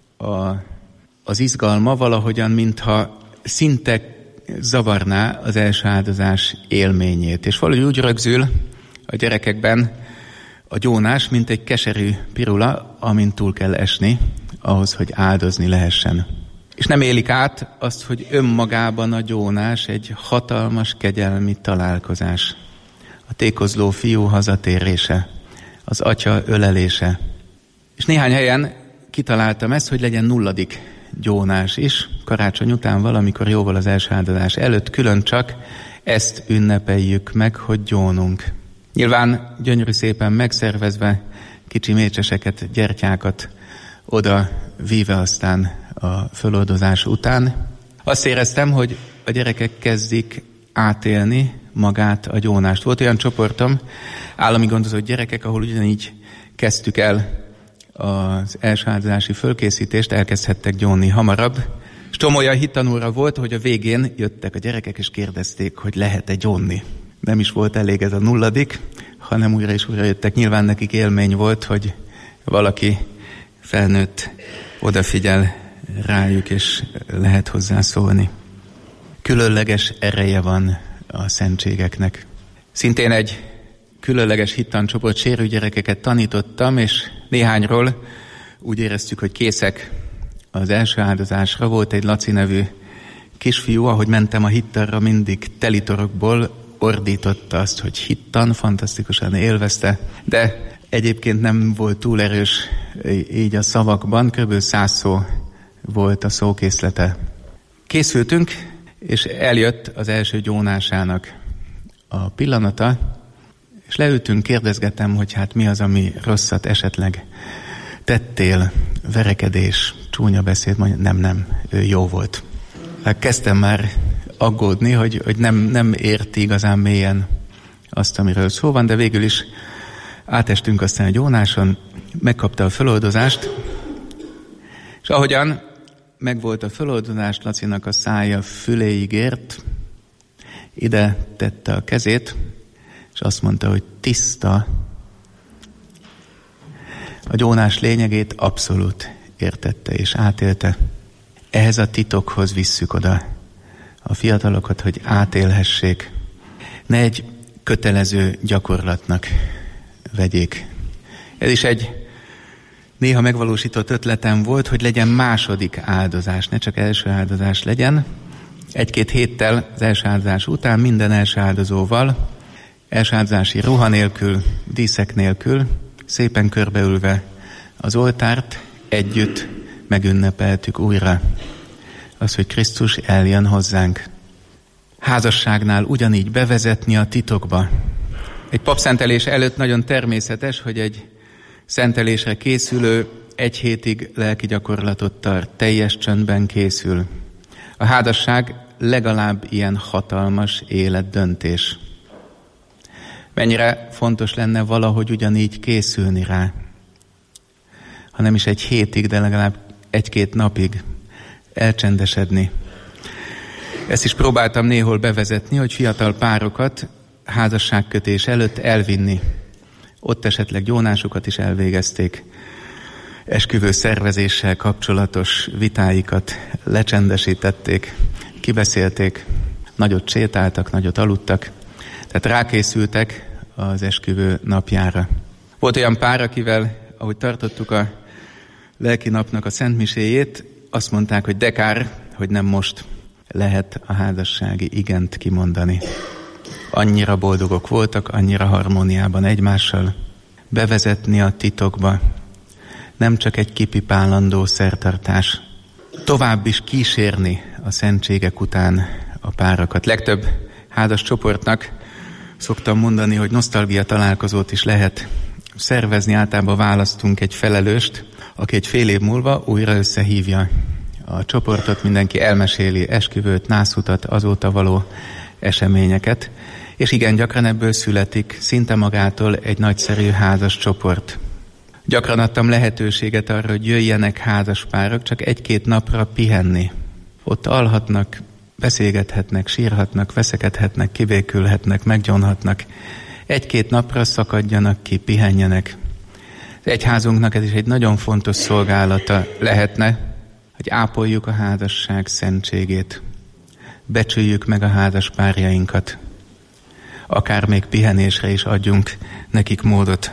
az izgalma valahogyan, mintha szinte zavarná az első áldozás élményét. És valahogy úgy rögzül a gyerekekben a gyónás, mint egy keserű pirula, amint túl kell esni, ahhoz, hogy áldozni lehessen. És nem élik át azt, hogy önmagában a gyónás egy hatalmas kegyelmi találkozás. A tékozló fiú hazatérése, az atya ölelése. És néhány helyen kitaláltam ezt, hogy legyen 0. gyónás is, karácsony után valamikor jóval az első áldozás előtt, külön csak ezt ünnepeljük meg, hogy gyónunk. Nyilván gyönyörű szépen megszervezve, kicsi mécseseket, gyertyákat oda víve aztán a föloldozás után. Azt éreztem, hogy a gyerekek kezdik átélni magát a gyónást. Volt olyan csoportom, állami gondozott gyerekek, ahol ugyanígy kezdtük el az első áldozási fölkészítést, elkezdhettek gyónni hamarabb. És olyan hittanóra volt, hogy a végén jöttek a gyerekek, és kérdezték, hogy lehet-e gyónni. Nem is volt elég ez a 0., hanem újra és újra jöttek. Nyilván nekik élmény volt, hogy valaki felnőtt odafigyel rájuk, és lehet hozzá szólni. Különleges ereje van a szentségeknek. Szintén egy különleges hittancsoport sérült gyerekeket tanítottam, és néhányról úgy éreztük, hogy készek az első áldozásra. Volt egy Laci nevű kisfiú, ahogy mentem a hittanra, mindig telitorokból ordította azt, hogy hittan, fantasztikusan élvezte, de egyébként nem volt túl erős így a szavakban, kb. 100 szó volt a szókészlete. Készültünk, és eljött az első gyónásának a pillanata, és leültünk, kérdezgetem, hogy hát mi az, ami rosszat esetleg tettél, verekedés, csúnya beszéd, mondja, nem, ő jó volt. Kezdtem már aggódni, hogy nem érti igazán mélyen azt, amiről szó van, de végül is átestünk aztán egy Jónáson, megkapta a föloldozást, és ahogyan megvolt a föloldozás, Lacinak a szája füléig ért, ide tette a kezét, és azt mondta, hogy tiszta. A gyónás lényegét abszolút értette és átélte. Ehhez a titokhoz visszük oda a fiatalokat, hogy átélhessék. Ne egy kötelező gyakorlatnak vegyék. Ez is egy néha megvalósított ötletem volt, hogy legyen második áldozás, ne csak első áldozás legyen. 1-2 héttel az első áldozás után minden első áldozóval, első áldozási ruha nélkül, díszek nélkül, szépen körbeülve az oltárt együtt megünnepeltük újra. Az, hogy Krisztus eljön hozzánk. Házasságnál ugyanígy bevezetni a titokba. Egy papszentelés előtt nagyon természetes, hogy egy szentelésre készülő 1 hétig lelki gyakorlatot tart, teljes csöndben készül. A házasság legalább ilyen hatalmas életdöntés. Mennyire fontos lenne valahogy ugyanígy készülni rá. Ha nem is 1 hétig, de legalább 1-2 napig elcsendesedni. Ezt is próbáltam néhol bevezetni, hogy fiatal párokat házasságkötés előtt elvinni. Ott esetleg gyónásukat is elvégezték. Esküvő szervezéssel kapcsolatos vitáikat lecsendesítették, kibeszélték, nagyot sétáltak, nagyot aludtak, tehát rákészültek az esküvő napjára. Volt olyan pár, akivel, ahogy tartottuk a lelki napnak a szentmiséjét, azt mondták, hogy de kár, hogy nem most lehet a házassági igent kimondani. Annyira boldogok voltak, annyira harmóniában egymással. Bevezetni a titokba, nem csak egy kipipálandó szertartás. Tovább is kísérni a szentségek után a párakat. Legtöbb házas csoportnak szoktam mondani, hogy nosztalgia találkozót is lehet szervezni. Általában választunk egy felelőst, aki egy fél év múlva újra összehívja a csoportot, mindenki elmeséli esküvőt, nászutat, azóta való eseményeket, és igen, gyakran ebből születik szinte magától egy nagyszerű házas csoport. Gyakran adtam lehetőséget arra, hogy jöjjenek házaspárok csak 1-2 napra pihenni. Ott alhatnak, beszélgethetnek, sírhatnak, veszekedhetnek, kivékülhetnek, meggyónhatnak. 1-2 napra szakadjanak ki, pihenjenek. Az egyházunknak ez is egy nagyon fontos szolgálata lehetne, hogy ápoljuk a házasság szentségét. Becsüljük meg a házaspárjainkat. Akár még pihenésre is adjunk nekik módot.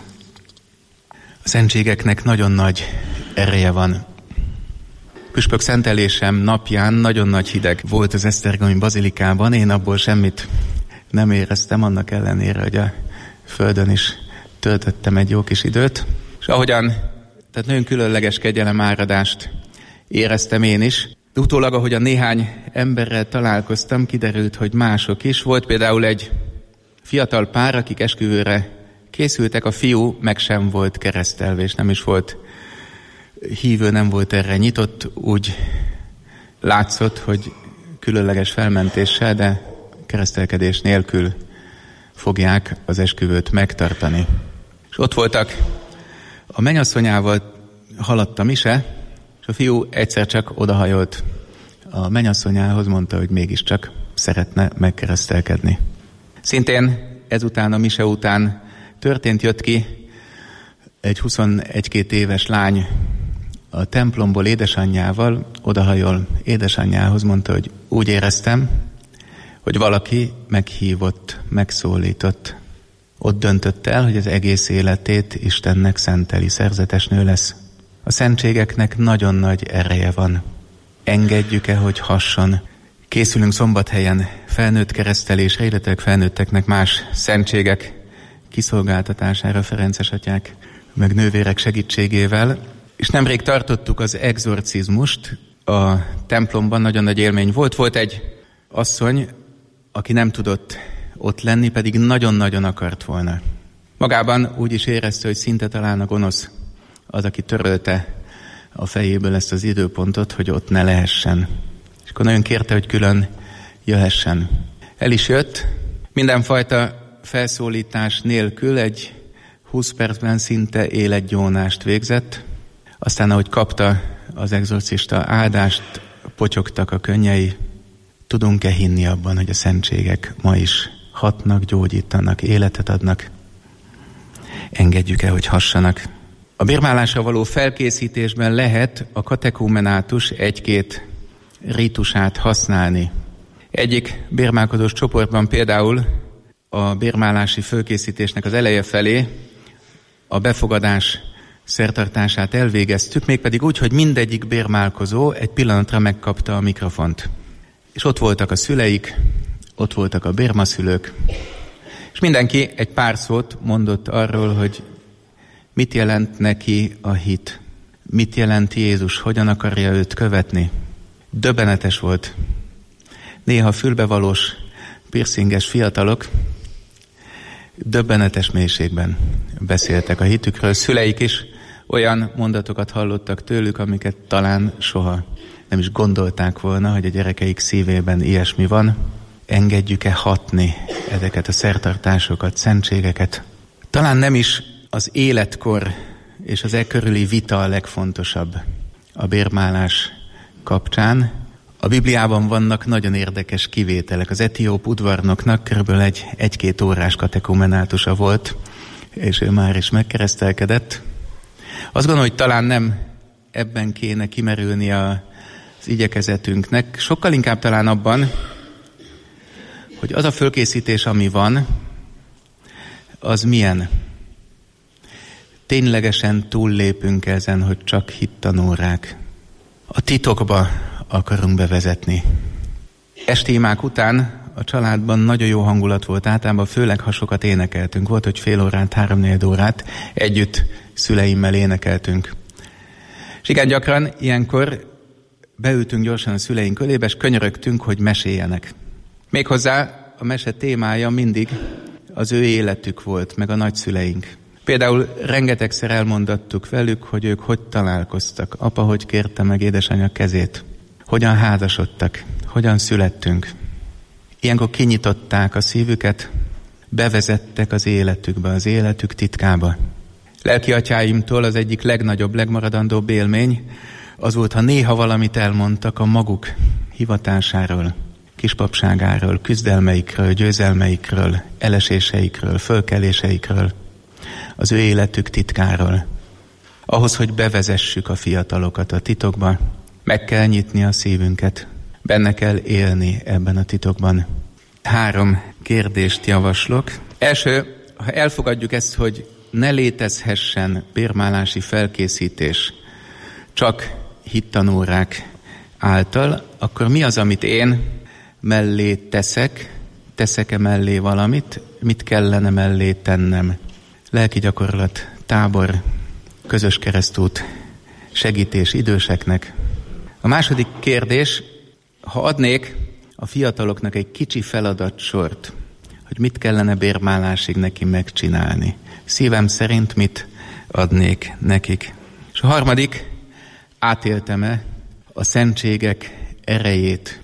A szentségeknek nagyon nagy ereje van. Püspök szentelésem napján nagyon nagy hideg volt az esztergomi bazilikában. Én abból semmit nem éreztem, annak ellenére, hogy a földön is töltöttem egy jó kis időt. És ahogyan, tehát nagyon különleges kegyelemáradást éreztem én is. De utólag, ahogyan néhány emberrel találkoztam, kiderült, hogy mások is. Volt például egy fiatal pár, akik esküvőre készültek, a fiú meg sem volt keresztelve, és nem is volt hívő, nem volt erre nyitott, úgy látszott, hogy különleges felmentéssel, de keresztelkedés nélkül fogják az esküvőt megtartani. És ott voltak, a mennyasszonyával haladt a mise, és a fiú egyszer csak odahajolt a mennyasszonyához, mondta, hogy mégiscsak szeretne megkeresztelkedni. Szintén ezután, a mise után történt, jött ki egy 21-22 éves lány a templomból édesanyjával, odahajol édesanyjához, mondta, hogy úgy éreztem, hogy valaki meghívott, megszólított. Ott döntött el, hogy az egész életét Istennek szenteli, szerzetes nő lesz. A szentségeknek nagyon nagy ereje van. Engedjük-e, hogy hasson? Készülünk Szombathelyen felnőtt keresztelésre, illetve felnőtteknek más szentségek kiszolgáltatására ferences atyák, meg nővérek segítségével. És nemrég tartottuk az egzorcizmust a templomban, nagyon nagy élmény volt. Volt egy asszony, aki nem tudott ott lenni, pedig nagyon-nagyon akart volna. Magában úgy is érezte, hogy szinte talán a gonosz az, aki törölte a fejéből ezt az időpontot, hogy ott ne lehessen. akkor nagyon kérte, hogy külön jöhessen. El is jött, mindenfajta felszólítás nélkül egy 20 percben szinte életgyónást végzett. Aztán, ahogy kapta az egzorcista áldást, potyogtak a könnyei. Tudunk-e hinni abban, hogy a szentségek ma is hatnak, gyógyítanak, életet adnak? Engedjük-e, hogy hassanak? A bérmálásra való felkészítésben lehet a katekumenátus egy-két rítusát használni. Egyik bérmálkodós csoportban például a bérmálási fölkészítésnek az eleje felé a befogadás szertartását elvégeztük, mégpedig úgy, hogy mindegyik bérmálkozó egy pillanatra megkapta a mikrofont. És ott voltak a szüleik, ott voltak a bérmaszülők, és mindenki egy pár szót mondott arról, hogy mit jelent neki a hit, mit jelent Jézus, hogyan akarja őt követni. Döbbenetes volt. Néha fülbevalós, piercinges fiatalok döbbenetes mélységben beszéltek a hitükről. Szüleik is olyan mondatokat hallottak tőlük, amiket talán soha nem is gondolták volna, hogy a gyerekeik szívében ilyesmi van. Engedjük-e hatni ezeket a szertartásokat, szentségeket? Talán nem is az életkor és az e körüli vita a legfontosabb a bérmálás kapcsán. A Bibliában vannak nagyon érdekes kivételek. Az etióp udvarnoknak körülbelül egy-két órás katekumenátusa volt, és ő már is megkeresztelkedett. Azt gondolom, hogy talán nem ebben kéne kimerülni az igyekezetünknek, sokkal inkább talán abban, hogy az a fölkészítés, ami van, az milyen. Ténylegesen túllépünk ezen, hogy csak hittanórák. A titokba akarunk bevezetni. Esti imák után a családban nagyon jó hangulat volt, általában főleg ha sokat énekeltünk. Volt, hogy fél órát, 3-4 órát együtt szüleimmel énekeltünk. És igen, gyakran ilyenkor beültünk gyorsan a szüleink kölébe, és könyörögtünk, hogy meséljenek. Méghozzá a mese témája mindig az ő életük volt, meg a nagyszüleink. Például rengetegszer elmondattuk velük, hogy ők hogy találkoztak, apa hogy kérte meg édesanyja kezét, hogyan házasodtak, hogyan születtünk. Ilyenkor kinyitották a szívüket, bevezettek az életükbe, az életük titkába. Lelki atyáimtól az egyik legnagyobb, legmaradandóbb élmény az volt, ha néha valamit elmondtak a maguk hivatásáról, kispapságáról, küzdelmeikről, győzelmeikről, eleséseikről, fölkeléseikről, az ő életük titkáról. Ahhoz, hogy bevezessük a fiatalokat a titokba, meg kell nyitni a szívünket, benne kell élni ebben a titokban. 3 kérdést javaslok. Első, ha elfogadjuk ezt, hogy ne létezhessen bérmálási felkészítés csak hittanórák által, akkor mi az, amit én mellé teszek? Teszek-e mellé valamit? Mit kellene mellé tennem? Lelki gyakorlat, tábor, közös keresztút, segítés időseknek. A második kérdés, ha adnék a fiataloknak egy kicsi feladatsort, hogy mit kellene bérmálásig neki megcsinálni. Szívem szerint mit adnék nekik. És a harmadik, átéltem-e a szentségek erejét.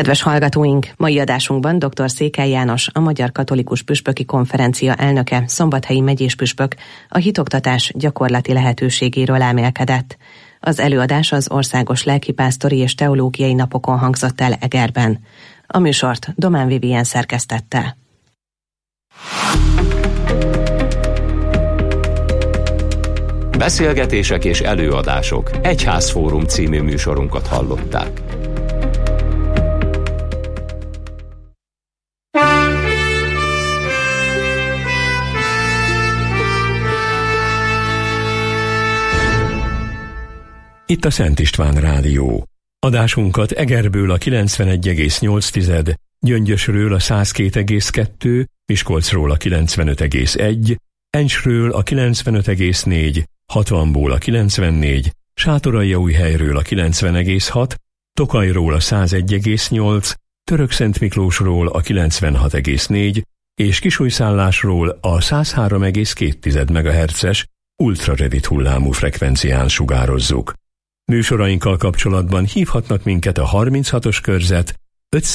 Kedves hallgatóink! Mai adásunkban dr. Székely János, a Magyar Katolikus Püspöki Konferencia elnöke, szombathelyi megyéspüspök a hitoktatás gyakorlati lehetőségéről elmélkedett. Az előadás az Országos Lelkipásztori és Teológiai Napokon hangzott el Egerben. A műsort Domán Vivien szerkesztette. Beszélgetések és előadások. Egyházfórum című műsorunkat hallották. Itt a Szent István Rádió. Adásunkat Egerből a 91,8, Gyöngyösről a 102,2, Miskolcról a 95,1, Encsről a 95,4, Hatvanból a 94, Sátoraljaújhelyről a 90,6, Tokajról a 101,8, Törökszentmiklósról a 96,4 és Kisújszállásról a 103,2 MHz-es ultrarövid hullámú frekvencián sugározzuk. Műsorainkkal kapcsolatban hívhatnak minket a 36-os körzet